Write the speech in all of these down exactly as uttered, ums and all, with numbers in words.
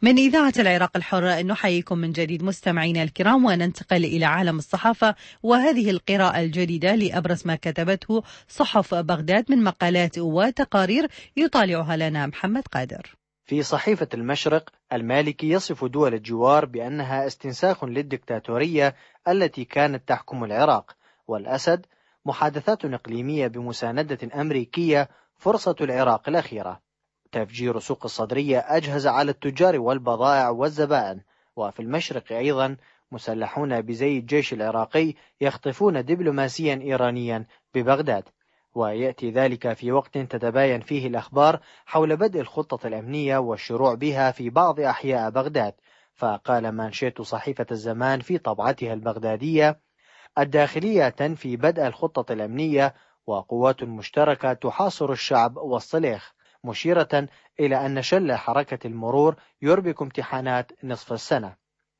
من إذاعة العراق الحرة نحييكم من جديد مستمعينا الكرام، وننتقل إلى عالم الصحافة، وهذه القراءة الجديدة لأبرز ما كتبته صحف بغداد من مقالات وتقارير يطالعها لنا محمد قادر. في صحيفة المشرق، المالكي يصف دول الجوار بأنها استنساخ للدكتاتورية التي كانت تحكم العراق، والأسد محادثات إقليمية بمساندة أمريكية فرصة العراق الأخيرة. تفجير سوق الصدرية أجهز على التجار والبضائع والزبائن. وفي المشرق أيضا مسلحون بزي الجيش العراقي يخطفون دبلوماسيا إيرانيا ببغداد. ويأتي ذلك في وقت تتباين فيه الأخبار حول بدء الخطة الأمنية والشروع بها في بعض أحياء بغداد. فقال مانشيت صحيفة الزمان في طبعتها البغدادية: الداخلية تنفي بدء الخطة الأمنية، وقوات مشتركة تحاصر الشعب والصليخ، مشيرة إلى أن شل حركة المرور يربك امتحانات نصف السنة.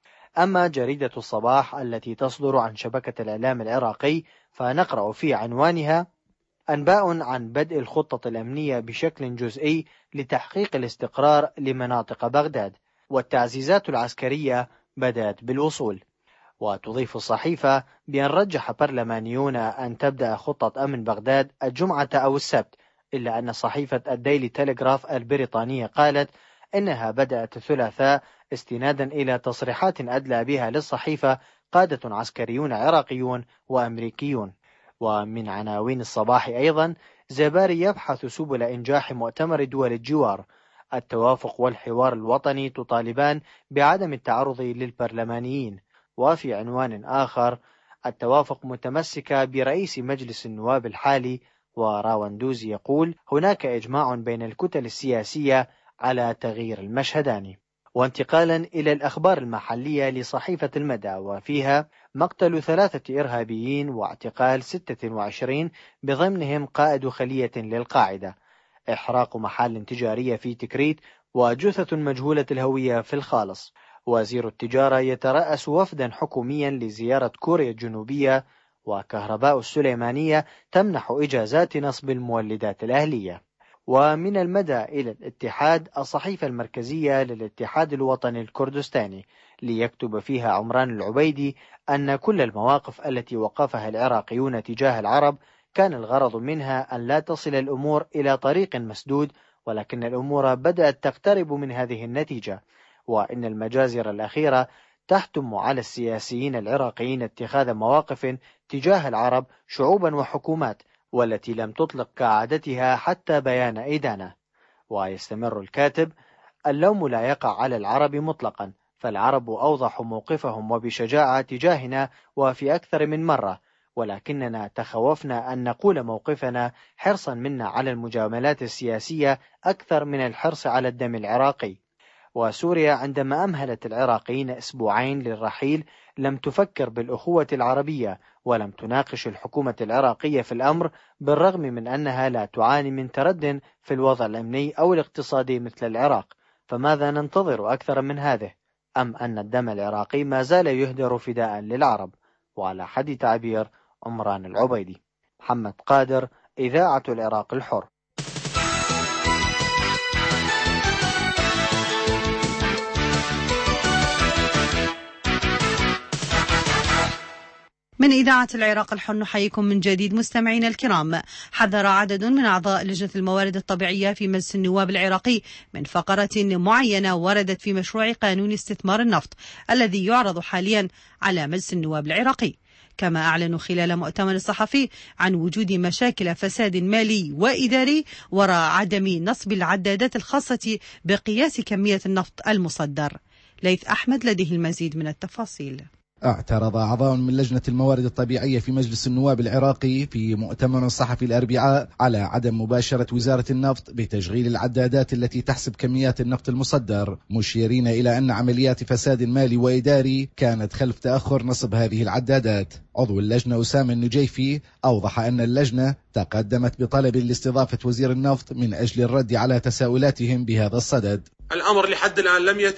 أما جريدة الصباح التي تصدر عن شبكة الإعلام العراقي فنقرأ في عنوانها: أنباء عن بدء الخطة الأمنية بشكل جزئي لتحقيق الاستقرار لمناطق بغداد، والتعزيزات العسكرية بدأت بالوصول. وتضيف الصحيفة بأن رجح برلمانيون أن تبدأ خطة أمن بغداد الجمعة أو السبت، إلا أن صحيفة الديلي تيليغراف البريطانية قالت إنها بدأت الثلاثاء استنادا إلى تصريحات أدلى بها للصحيفة قادة عسكريون عراقيون وأمريكيون. ومن عناوين الصباح أيضا: زباري يبحث سبل إنجاح مؤتمر دول الجوار، التوافق والحوار الوطني تطالبان بعدم التعرض للبرلمانيين. وفي عنوان آخر: التوافق متمسكة برئيس مجلس النواب الحالي، وراوندوزي يقول هناك إجماع بين الكتل السياسية على تغيير المشهداني. وانتقالا إلى الأخبار المحلية لصحيفة المدى، وفيها: مقتل ثلاثة إرهابيين واعتقال ستة وعشرين بضمنهم قائد خلية للقاعدة، إحراق محل تجارية في تكريت، وجثة مجهولة الهوية في الخالص. وزير التجارة يترأس وفدا حكوميا لزيارة كوريا الجنوبية، وكهرباء السليمانية تمنح إجازات نصب المولدات الأهلية. ومن المدى إلى الاتحاد، الصحيفة المركزية للاتحاد الوطني الكردستاني، ليكتب فيها عمران العبيدي أن كل المواقف التي وقفها العراقيون تجاه العرب كان الغرض منها أن لا تصل الأمور إلى طريق مسدود، ولكن الأمور بدأت تقترب من هذه النتيجة، وإن المجازر الأخيرة تحتم على السياسيين العراقيين اتخاذ مواقف تجاه العرب شعوبا وحكومات، والتي لم تطلق كعادتها حتى بيان إدانة. ويستمر الكاتب: اللوم لا يقع على العرب مطلقا، فالعرب أوضحوا موقفهم وبشجاعة تجاهنا وفي أكثر من مرة، ولكننا تخوفنا أن نقول موقفنا حرصا منا على المجاملات السياسية أكثر من الحرص على الدم العراقي. وسوريا عندما أمهلت العراقيين أسبوعين للرحيل لم تفكر بالأخوة العربية، ولم تناقش الحكومة العراقية في الأمر، بالرغم من أنها لا تعاني من ترد في الوضع الأمني أو الاقتصادي مثل العراق. فماذا ننتظر أكثر من هذه؟ أم أن الدم العراقي ما زال يهدر فداء للعرب؟ وعلى حد تعبير عمران العبيدي. محمد قادر، إذاعة العراق الحر. من إذاعة العراق الحر نحييكم من جديد مستمعينا الكرام. حذر عدد من أعضاء لجنة الموارد الطبيعية في مجلس النواب العراقي من فقرة معينة وردت في مشروع قانون استثمار النفط الذي يعرض حاليا على مجلس النواب العراقي. كما أعلنوا خلال مؤتمر صحفي عن وجود مشاكل فساد مالي وإداري وراء عدم نصب العدادات الخاصة بقياس كمية النفط المصدر. ليث أحمد لديه المزيد من التفاصيل. اعترض أعضاء من لجنة الموارد الطبيعية في مجلس النواب العراقي في مؤتمر صحفي الأربعاء على عدم مباشرة وزارة النفط بتشغيل العدادات التي تحسب كميات النفط المصدر، مشيرين إلى أن عمليات فساد مالي وإداري كانت خلف تأخر نصب هذه العدادات. عضو اللجنة أسامة النجيفي أوضح أن اللجنة تقدمت بطلب لاستضافة وزير النفط من أجل الرد على تساؤلاتهم بهذا الصدد. الأمر لحد الآن لم يتم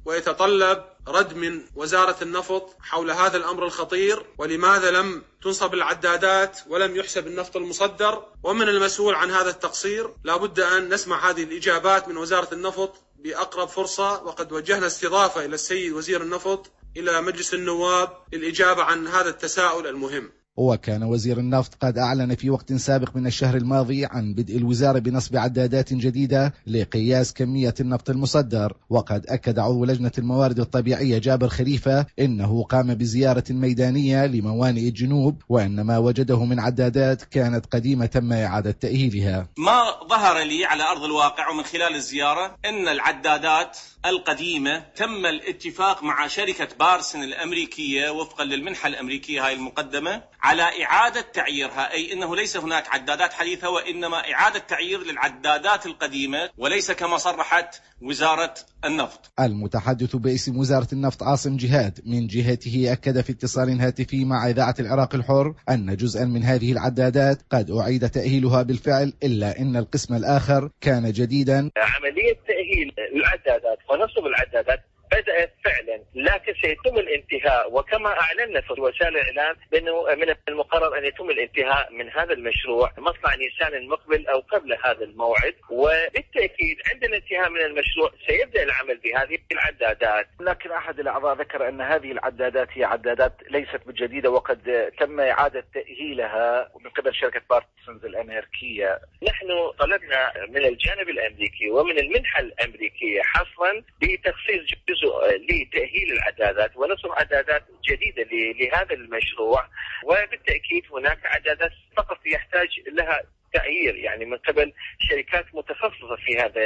ويتطلب رد من وزارة النفط حول هذا الأمر الخطير، ولماذا لم تنصب العدادات ولم يحسب النفط المصدر، ومن المسؤول عن هذا التقصير. لا بد أن نسمع هذه الإجابات من وزارة النفط بأقرب فرصة، وقد وجهنا استضافة إلى السيد وزير النفط إلى مجلس النواب للإجابة عن هذا التساؤل المهم. وكان وزير النفط قد أعلن في وقت سابق من الشهر الماضي عن بدء الوزارة بنصب عدادات جديدة لقياس كمية النفط المصدر. وقد أكد عضو لجنة الموارد الطبيعية جابر خليفة إنه قام بزيارة ميدانية لموانئ الجنوب، وأن ما وجده من عدادات كانت قديمة تم إعادة تأهيلها. ما ظهر لي على أرض الواقع ومن خلال الزيارة أن العدادات القديمة تم الاتفاق مع شركة بارسن الأمريكية وفقا للمنحة الأمريكية هاي المقدمة على إعادة تعييرها، أي أنه ليس هناك عدادات حديثة وإنما إعادة تعيير للعدادات القديمة، وليس كما صرحت وزارة النفط. المتحدث باسم وزارة النفط عاصم جهاد من جهته أكد في اتصال هاتفي مع إذاعة العراق الحر أن جزءا من هذه العدادات قد أعيد تأهيلها بالفعل، إلا أن القسم الآخر كان جديدا. عملية تأهيل العدادات ونصب العدادات بدأت فعلا، لكن سيتم الانتهاء، وكما أعلنا في وسائل الإعلام بأنه من المقرر أن يتم الانتهاء من هذا المشروع مطلع نيسان المقبل أو قبل هذا الموعد. وبالتأكيد عند الانتهاء من المشروع سيبدأ العمل بهذه العدادات. لكن أحد الأعضاء ذكر أن هذه العدادات هي عدادات ليست بالجديدة، وقد تم إعادة تأهيلها من قبل شركة بارسنز الأمريكية. نحن طلبنا من الجانب الأمريكي ومن المنحة الأمريكية حصرا بتخصيص جزء لتأهيل العدادات ونصب عدادات جديدة لهذا المشروع، وبالتأكيد هناك عدادات فقط يحتاج لها تعيير يعني من قبل شركات متخصصة في هذا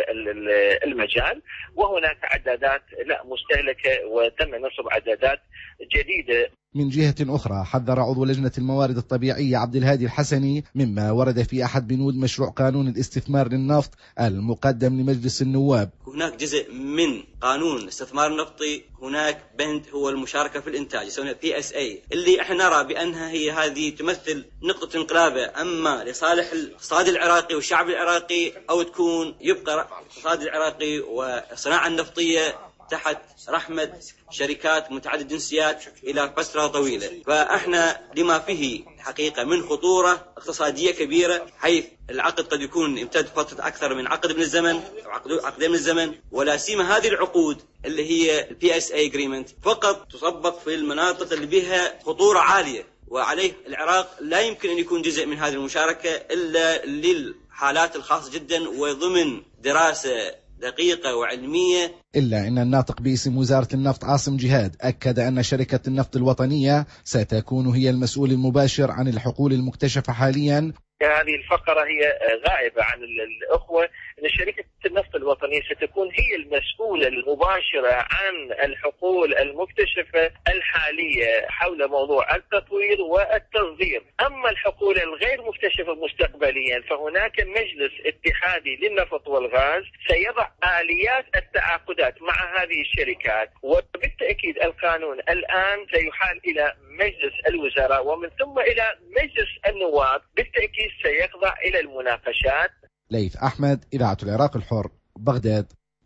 المجال، وهناك عدادات لا مستهلكة وتم نصب عدادات جديدة. من جهة أخرى حذر عضو لجنة الموارد الطبيعية عبد الهادي الحسني مما ورد في أحد بنود مشروع قانون الاستثمار للنفط المقدم لمجلس النواب. هناك جزء من قانون الاستثمار النفطي، هناك بند هو المشاركة في الإنتاج يسمونها بي إس إيه، اللي احنا نرى بأنها هي هذه تمثل نقطة انقلابة أما لصالح الاقتصاد العراقي والشعب العراقي، أو تكون يبقى الاقتصاد العراقي والصناعة النفطية تحت رحمة شركات متعددة الجنسيات إلى فترة طويلة. فإحنا لما فيه حقيقة من خطورة اقتصادية كبيرة، حيث العقد قد يكون يمتد فترة أكثر من عقد من الزمن أو عقدين من الزمن، ولا سيما هذه العقود اللي هي البي إس إيه agreement فقط تطبق في المناطق اللي بها خطورة عالية، وعليه العراق لا يمكن أن يكون جزء من هذه المشاركة إلا للحالات الخاصة جدا وضمن دراسة دقيقة وعلمية. إلا أن الناطق باسم وزارة النفط عاصم جهاد أكد أن شركة النفط الوطنية ستكون هي المسؤول المباشر عن الحقول المكتشفة حاليا. هذه الفقرة هي غائبة عن الأخوة، أن شركة النفط الوطنية ستكون هي المسؤولة المباشرة عن الحقول المكتشفة الحالية حول موضوع التطوير والتصدير. أما الحقول الغير مكتشفة مستقبليا فهناك مجلس اتحادي للنفط والغاز سيضع آليات التعاقدات مع هذه الشركات، وبالتأكيد القانون الآن سيحال إلى مجلس الوزراء ومن ثم إلى مجلس النواب، بالتأكيد سيخضع إلى المناقشات. ليث أحمد، إذاعة العراق الحر، بغداد.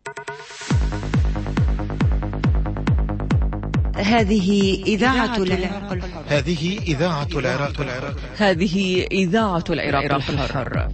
هذه إذاعة العراق الحر. هذه إذاعة العراق الحر. هذه إذاعة العراق الحر.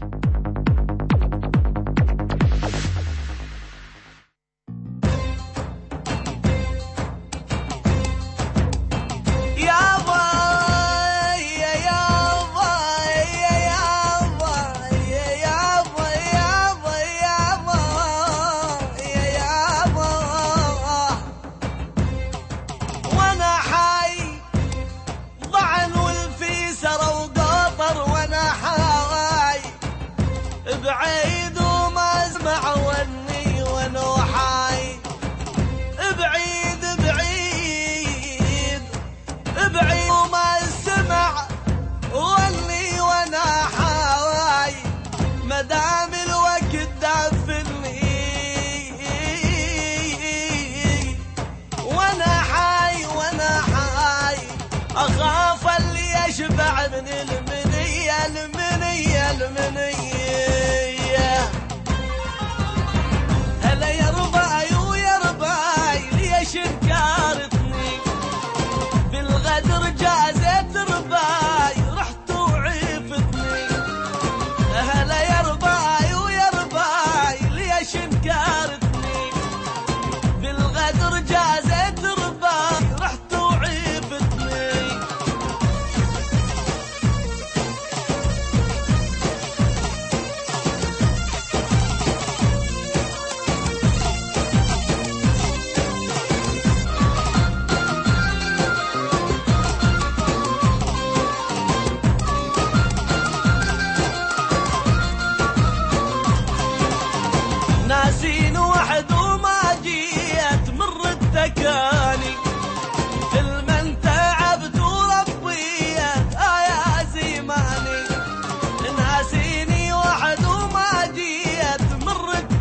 من المنية المنية المنية هلا يا رباي ويا رباي لي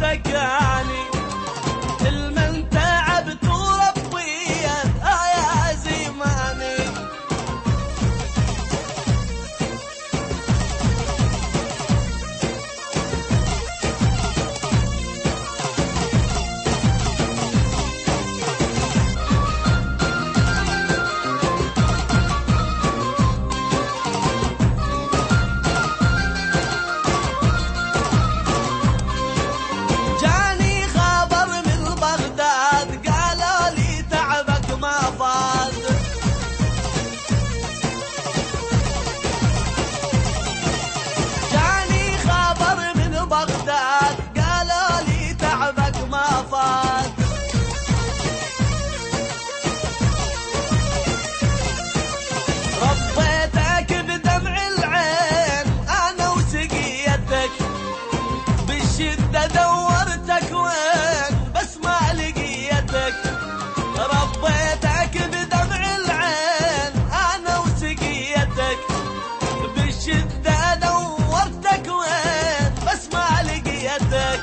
مكاني المن تعبت وربيت يا زماني. دورتك وين بس ما لقيتك، ربيتك بدمع العين انا وسقيتك، بالشدة دورتك وين بس ما لقيتك.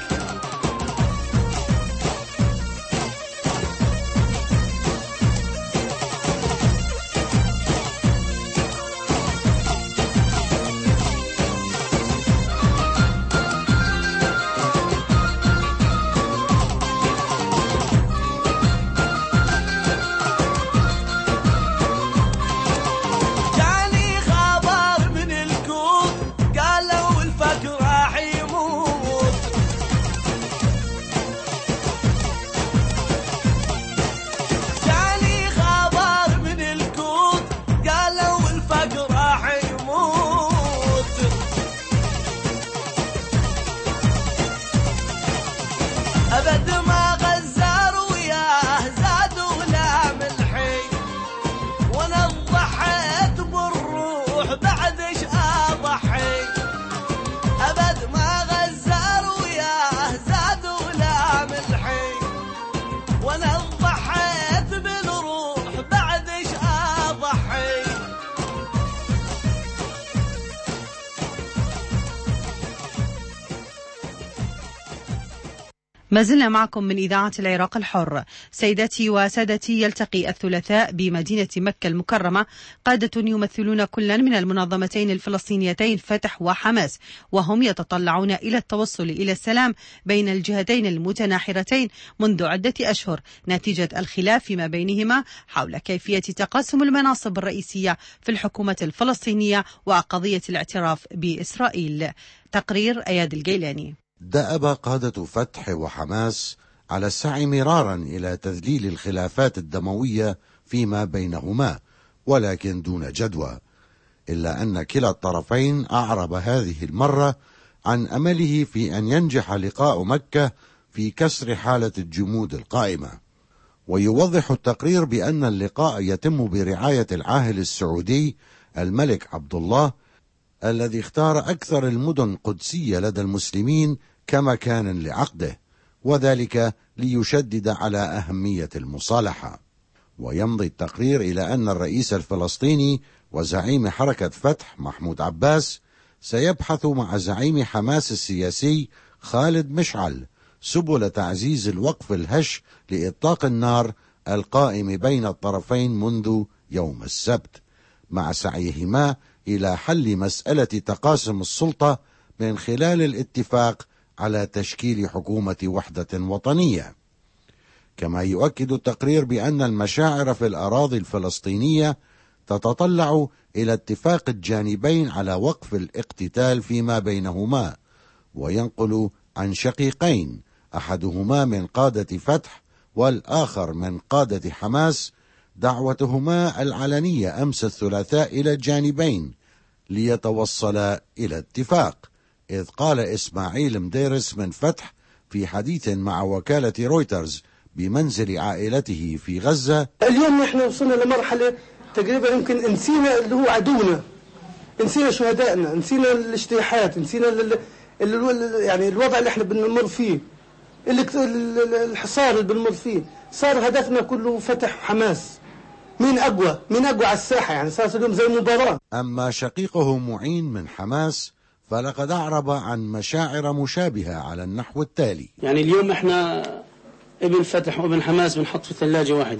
أبد ما غزار وياه زاد ولا ملحي، وانا ضحيت بالروح بعدش اضحي. أبد ما غزار وياه زاد ولا ملحي، وانا ضحيت بالروح بعدش اضحي. ما زلنا معكم من إذاعة العراق الحر. سيداتي وسادتي، يلتقي الثلاثاء بمدينة مكة المكرمة قادة يمثلون كلا من المنظمتين الفلسطينيتين فتح وحماس، وهم يتطلعون إلى التوصل إلى السلام بين الجهتين المتناحرتين منذ عدة أشهر نتيجة الخلاف فيما بينهما حول كيفية تقاسم المناصب الرئيسية في الحكومة الفلسطينية وقضية الاعتراف بإسرائيل. تقرير أياد الجيلاني. دأب قادة فتح وحماس على السعي مرارا إلى تذليل الخلافات الدموية فيما بينهما، ولكن دون جدوى، إلا أن كلا الطرفين أعرب هذه المرة عن أمله في أن ينجح لقاء مكة في كسر حالة الجمود القائمة. ويوضح التقرير بأن اللقاء يتم برعاية العاهل السعودي الملك عبد الله، الذي اختار أكثر المدن قدسية لدى المسلمين كمكان لعقده، وذلك ليشدد على أهمية المصالحة. ويمضي التقرير إلى أن الرئيس الفلسطيني وزعيم حركة فتح محمود عباس سيبحث مع زعيم حماس السياسي خالد مشعل سبل تعزيز الوقف الهش لإطلاق النار القائم بين الطرفين منذ يوم السبت، مع سعيهما إلى حل مسألة تقاسم السلطة من خلال الاتفاق على تشكيل حكومة وحدة وطنية. كما يؤكد التقرير بأن المشاعر في الأراضي الفلسطينية تتطلع إلى اتفاق الجانبين على وقف الاقتتال فيما بينهما، وينقل عن شقيقين أحدهما من قادة فتح والآخر من قادة حماس دعوتهما العلنية أمس الثلاثاء إلى الجانبين ليتوصلا إلى اتفاق، إذ قال إسماعيل مديرس من فتح في حديث مع وكالة رويترز بمنزل عائلته في غزة: اليوم نحن وصلنا لمرحلة تقريبا يمكن نسينا اللي هو عدونا، نسينا شهدائنا، نسينا الاجتياحات، نسينا ال ال يعني الوضع اللي احنا بنمر فيه، الحصار اللي بنمر فيه، صار هدفنا كله فتح وحماس. مين أقوى؟ مين أقوى على الساحة؟ يعني صارت اليوم زي مباراة. أما شقيقه معين من حماس فلقد أعرب عن مشاعر مشابهة على النحو التالي: يعني اليوم احنا ابن فتح وابن حماس بنحط في ثلاجة واحدة،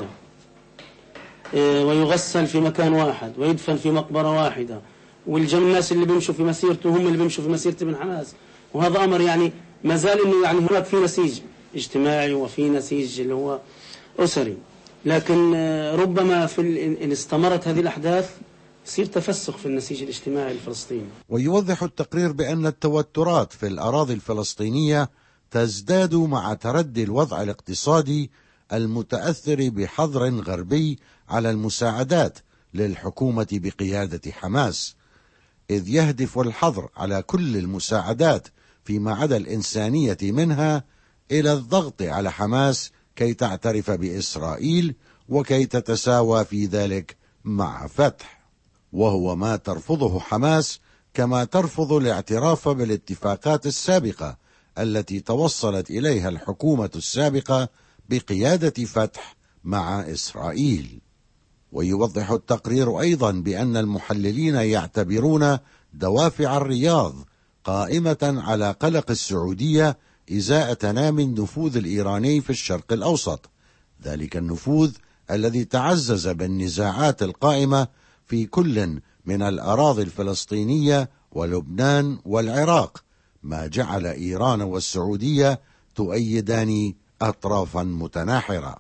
ويغسل في مكان واحد ويدفن في مقبرة واحدة، والناس اللي بيمشوا في مسيرته هم اللي بيمشوا في مسيرة ابن حماس. وهذا أمر يعني ما زال إنه يعني هناك في نسيج اجتماعي وفي نسيج اللي هو أسري، لكن ربما في إن استمرت هذه الأحداث يصير تفسخ في النسيج الاجتماعي الفلسطيني. ويوضح التقرير بأن التوترات في الأراضي الفلسطينية تزداد مع تردي الوضع الاقتصادي المتأثر بحظر غربي على المساعدات للحكومة بقيادة حماس، إذ يهدف الحظر على كل المساعدات فيما عدا الإنسانية منها إلى الضغط على حماس كي تعترف بإسرائيل وكي تتساوى في ذلك مع فتح، وهو ما ترفضه حماس، كما ترفض الاعتراف بالاتفاقات السابقة التي توصلت إليها الحكومة السابقة بقيادة فتح مع إسرائيل. ويوضح التقرير أيضا بأن المحللين يعتبرون دوافع الرياض قائمة على قلق السعودية إزاء تنامي النفوذ الإيراني في الشرق الأوسط، ذلك النفوذ الذي تعزز بالنزاعات القائمة في كل من الأراضي الفلسطينية ولبنان والعراق، ما جعل إيران والسعودية تؤيدان أطرافا متناحرة.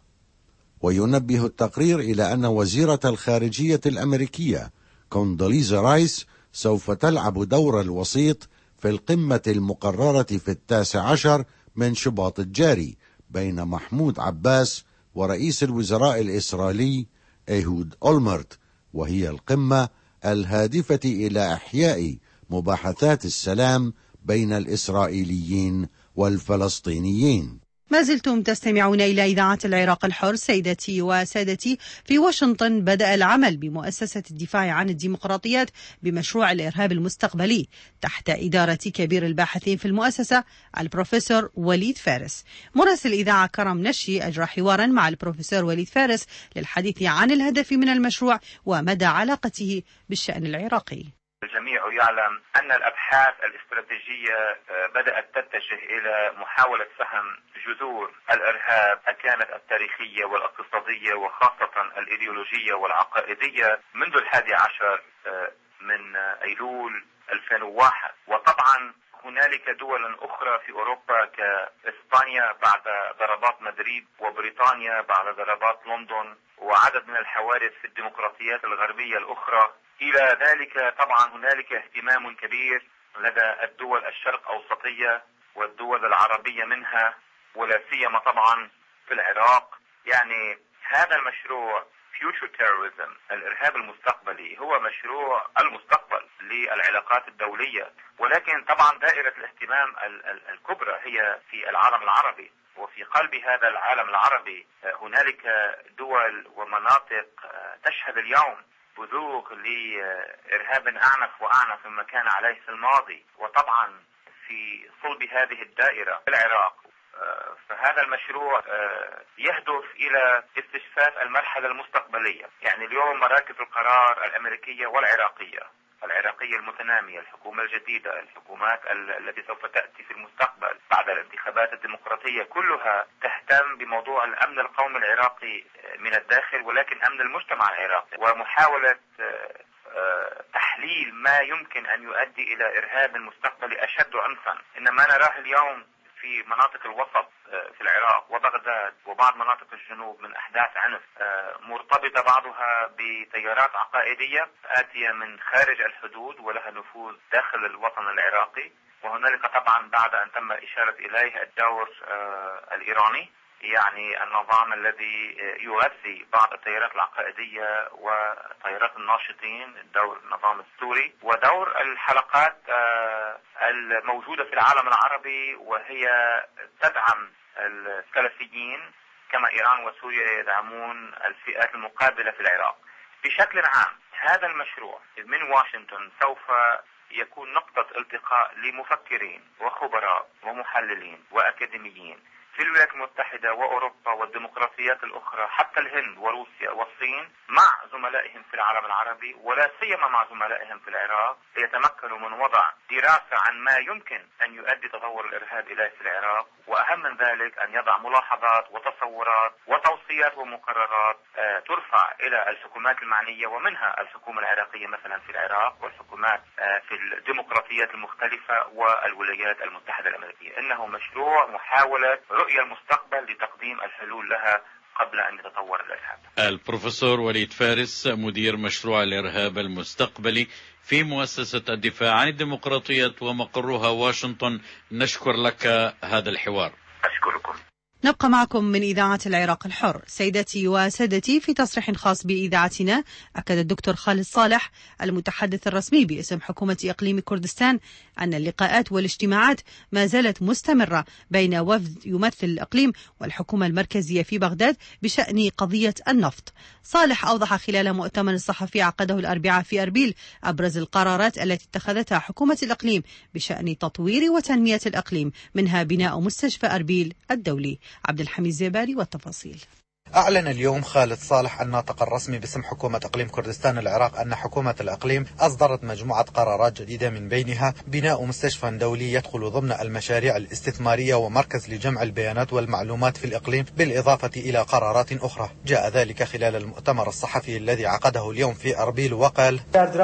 وينبه التقرير إلى أن وزيرة الخارجية الأمريكية كوندوليزا رايس سوف تلعب دور الوسيط في القمة المقررة في التاسع عشر من شباط الجاري بين محمود عباس ورئيس الوزراء الإسرائيلي إيهود أولمرت، وهي القمة الهادفة إلى إحياء مباحثات السلام بين الإسرائيليين والفلسطينيين. ما زلتم تستمعون إلى إذاعة العراق الحر. سيدتي وسادتي، في واشنطن بدأ العمل بمؤسسة الدفاع عن الديمقراطيات بمشروع الإرهاب المستقبلي تحت إدارة كبير الباحثين في المؤسسة البروفيسور وليد فارس. مراسل الإذاعة كرم نشي أجرى حوارا مع البروفيسور وليد فارس للحديث عن الهدف من المشروع ومدى علاقته بالشأن العراقي. الجميع يعلم أن الأبحاث الاستراتيجية بدأت تتجه إلى محاولة فهم جذور الإرهاب كانت التاريخية والاقتصادية وخاصة الإيديولوجية والعقائدية منذ الحادي عشر من أيلول ألفين وواحد. وطبعا هنالك دول أخرى في أوروبا كإسبانيا بعد ضربات مدريد وبريطانيا بعد ضربات لندن وعدد من الحوادث في الديمقراطيات الغربية الأخرى. إلى ذلك طبعا هنالك اهتمام كبير لدى الدول الشرق أوسطية والدول العربية منها، ولا سيما طبعا في العراق. يعني هذا المشروع Future Terrorism الإرهاب المستقبلي هو مشروع المستقبل للعلاقات الدولية، ولكن طبعا دائرة الاهتمام الكبرى هي في العالم العربي. وفي قلب هذا العالم العربي هنالك دول ومناطق تشهد اليوم بزوغ لإرهاب أعنف وأعنف مما كان عليه في الماضي. وطبعا في صلب هذه الدائرة في العراق، فهذا المشروع يهدف إلى استشفاف المرحلة المستقبلية. يعني اليوم مراكز القرار الأمريكية والعراقية، العراقية المتنامية، الحكومة الجديدة، الحكومات التي سوف تأتي في المستقبل بعد الانتخابات الديمقراطية، كلها تهتم بموضوع الأمن القومي العراقي من الداخل، ولكن أمن المجتمع العراقي، ومحاولة تحليل ما يمكن أن يؤدي إلى إرهاب مستقبلي أشد عنفا. إن ما نراه اليوم في مناطق الوسط في العراق وبغداد وبعض مناطق الجنوب من أحداث عنف مرتبطة بعضها بتيارات عقائدية آتية من خارج الحدود ولها نفوذ داخل الوطن العراقي. وهنالك طبعا بعد أن تم الإشارة إليه الدور الإيراني، يعني النظام الذي يغذي بعض التيارات العقائدية وتيارات الناشطين، دور النظام السوري، ودور الحلقات الموجودة في العالم العربي وهي تدعم السلفيين كما إيران وسوريا يدعمون الفئات المقابلة في العراق. بشكل عام هذا المشروع من واشنطن سوف يكون نقطة التقاء لمفكرين وخبراء ومحللين وأكاديميين في الولايات المتحدة وأوروبا والديمقراطيات الأخرى حتى الهند وروسيا والصين مع زملائهم في العالم العربي ولا سيما مع زملائهم في العراق ليتمكنوا من وضع دراسة عن ما يمكن أن يؤدي تطور الإرهاب إليه في العراق، وأهم من ذلك أن يضع ملاحظات وتصورات وتوصيات ومقررات ترفع إلى الحكومات المعنية ومنها الحكومة العراقية مثلا في العراق والحكومات في الديمقراطيات المختلفة والولايات المتحدة الأمريكية. إنه مشروع محاولة رؤية المستقبل لتقديم الحلول لها قبل أن يتطور الإرهاب. البروفيسور وليد فارس مدير مشروع الإرهاب المستقبلي في مؤسسة الدفاع عن الديمقراطية ومقرها واشنطن، نشكر لك هذا الحوار. أشكركم. نبقى معكم من إذاعة العراق الحر. سيدتي وسادتي، في تصريح خاص بإذاعتنا أكد الدكتور خالد صالح المتحدث الرسمي باسم حكومة إقليم كردستان أن اللقاءات والاجتماعات ما زالت مستمرة بين وفد يمثل الإقليم والحكومة المركزية في بغداد بشأن قضية النفط. صالح أوضح خلال مؤتمر صحفي عقده الأربعاء في أربيل أبرز القرارات التي اتخذتها حكومة الإقليم بشأن تطوير وتنمية الإقليم، منها بناء مستشفى أربيل الدولي. عبد الحميد زيباري والتفاصيل. أعلن اليوم خالد صالح الناطق الرسمي باسم حكومة إقليم كردستان العراق أن حكومة الإقليم أصدرت مجموعة قرارات جديدة من بينها بناء مستشفى دولي يدخل ضمن المشاريع الاستثمارية ومركز لجمع البيانات والمعلومات في الإقليم، بالإضافة إلى قرارات أخرى. جاء ذلك خلال المؤتمر الصحفي الذي عقده اليوم في أربيل وقال: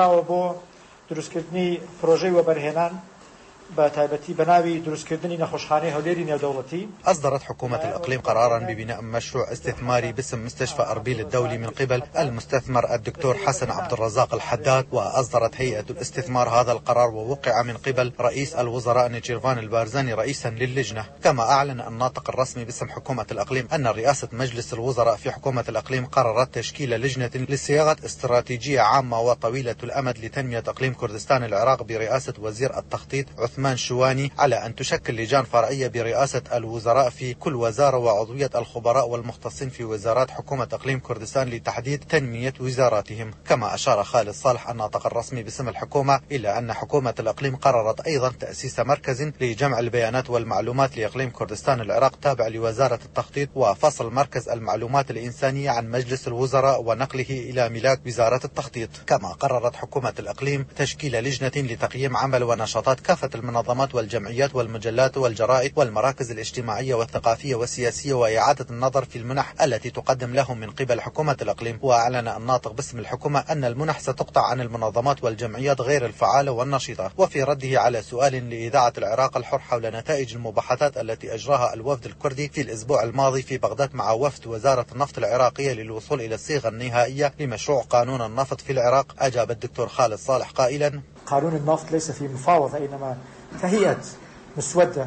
أصدرت حكومة الإقليم قرارا ببناء مشروع استثماري باسم مستشفى أربيل الدولي من قبل المستثمر الدكتور حسن عبد الرزاق الحداد، وأصدرت هيئة الاستثمار هذا القرار ووقع من قبل رئيس الوزراء نيتشيرفان البارزاني رئيسا للجنة. كما أعلن الناطق الرسمي باسم حكومة الإقليم أن رئاسة مجلس الوزراء في حكومة الإقليم قررت تشكيل لجنة لصياغة استراتيجية عامة وطويلة الأمد لتنمية إقليم كردستان العراق برئاسة وزير التخطيط عثمان شواني، على أن تشكل لجان فرعية برئاسة الوزراء في كل وزارة وعضوية الخبراء والمختصين في وزارات حكومة إقليم كردستان لتحديد تنمية وزاراتهم. كما أشار خالد صالح الناطق الرسمي باسم الحكومة إلى أن حكومة الإقليم قررت أيضا تأسيس مركز لجمع البيانات والمعلومات لإقليم كردستان العراق تابع لوزارة التخطيط، وفصل مركز المعلومات الإنسانية عن مجلس الوزراء ونقله إلى ملاك وزارة التخطيط. كما قررت حكومة الإقليم تشكيل لجنة لتقييم عمل ونشاطات كافة المنظمات والجمعيات والمجلات والجرائد والمراكز الاجتماعية والثقافية والسياسية، وإعادة النظر في المنح التي تقدم لهم من قبل حكومة الإقليم. وأعلن الناطق باسم الحكومة أن المنح ستقطع عن المنظمات والجمعيات غير الفعالة والنشيطة. وفي رده على سؤال لإذاعة العراق الحر حول نتائج المباحثات التي أجراها الوفد الكردي في الأسبوع الماضي في بغداد مع وفد وزارة النفط العراقية للوصول إلى الصيغة النهائية لمشروع قانون النفط في العراق، أجاب الدكتور خالد صالح قائلا: قانون النفط ليس في مفاوضة، إنما تهيئة مسودة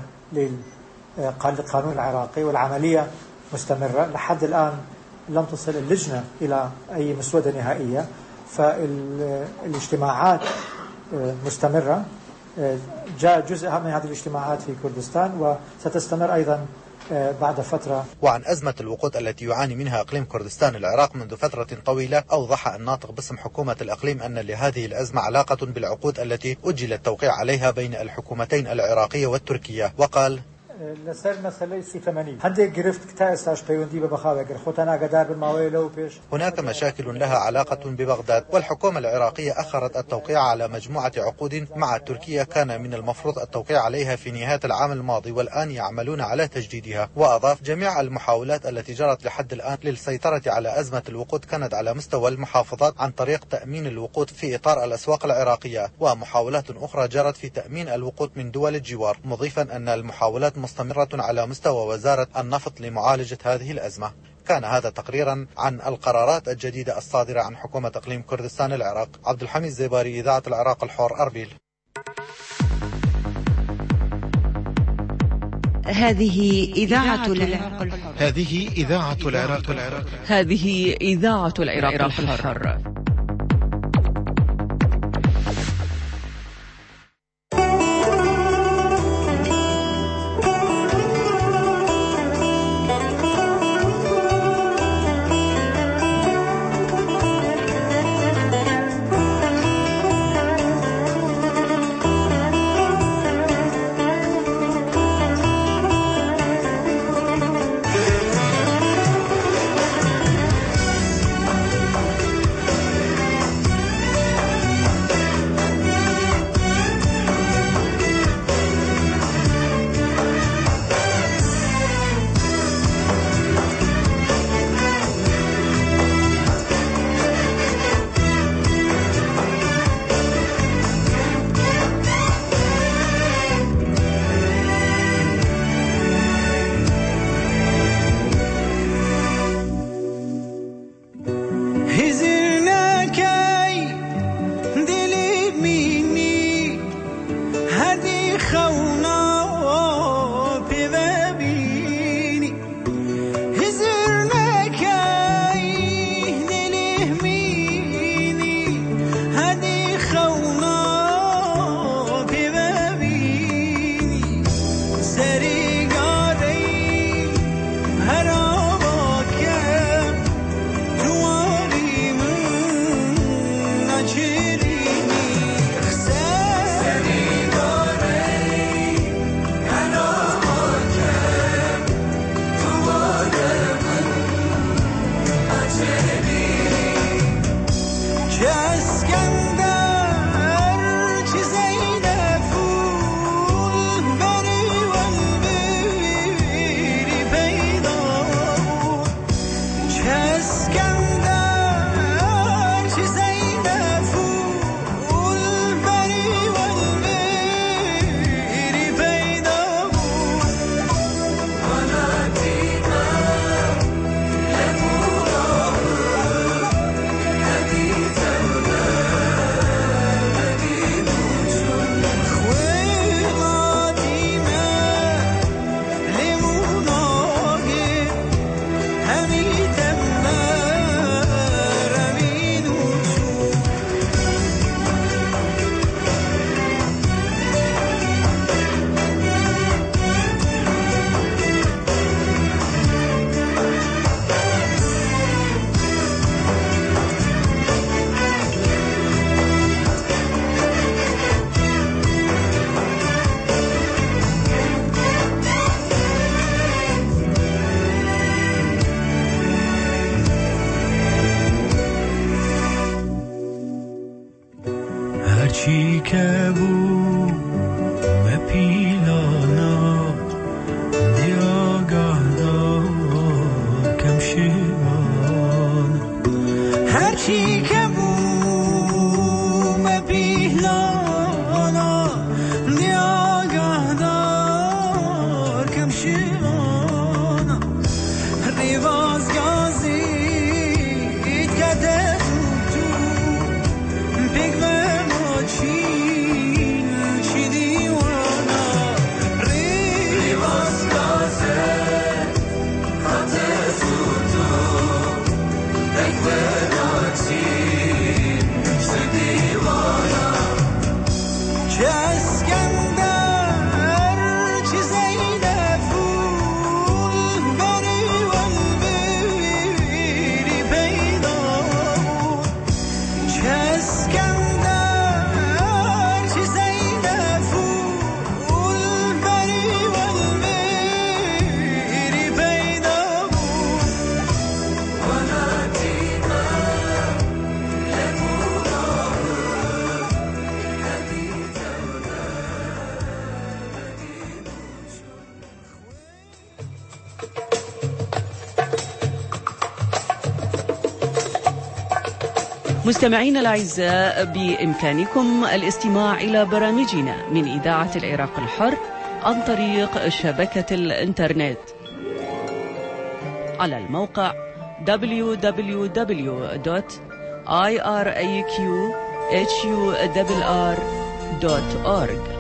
للقانون العراقي، والعملية مستمرة. لحد الآن لم تصل اللجنة إلى أي مسودة نهائية، فالاجتماعات مستمرة. جاء جزء من هذه الاجتماعات في كردستان وستستمر أيضا بعد فترة. وعن أزمة الوقود التي يعاني منها إقليم كردستان العراق منذ فترة طويلة، أوضح الناطق باسم حكومة الإقليم أن لهذه الأزمة علاقة بالعقود التي أجل التوقيع عليها بين الحكومتين العراقية والتركية، وقال: هناك مشاكل لها علاقة ببغداد، والحكومة العراقية أخرت التوقيع على مجموعة عقود مع تركيا كان من المفروض التوقيع عليها في نهاية العام الماضي، والآن يعملون على تجديدها. وأضاف: جميع المحاولات التي جرت لحد الآن للسيطرة على أزمة الوقود كانت على مستوى المحافظات عن طريق تأمين الوقود في إطار الأسواق العراقية، ومحاولات أخرى جرت في تأمين الوقود من دول الجوار، مضيفا أن المحاولات مستمرة على مستوى وزارة النفط لمعالجة هذه الأزمة. كان هذا تقريرا عن القرارات الجديدة الصادرة عن حكومة إقليم كردستان العراق. عبد الحميد زيباري، إذاعة العراق الحر، أربيل. هذه إذاعة العراق الحر. هذه إذاعة العراق الحر. هذه إذاعة العراق الحر. هرچی که بود به پیلانا دیاگاه دار کم شیوان هرچی که بود به پیلانا دیاگاه دار کم شیوان ریواز گازید گده مستمعينا الأعزاء، بإمكانكم الاستماع إلى برامجنا من إذاعة العراق الحر عن طريق شبكة الإنترنت على الموقع دبليو دبليو دبليو دوت آي آر إيه كيو إتش يو آر آر دوت أورج.